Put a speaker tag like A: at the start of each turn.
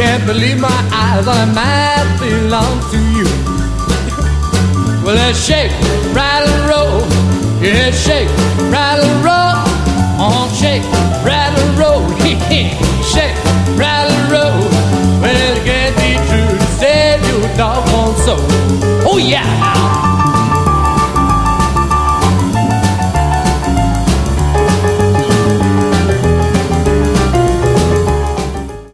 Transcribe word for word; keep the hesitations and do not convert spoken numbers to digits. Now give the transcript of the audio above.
A: Can't believe my eyes, all that might belong to you. Well, let's shake, rattle, and roll. Yeah, shake,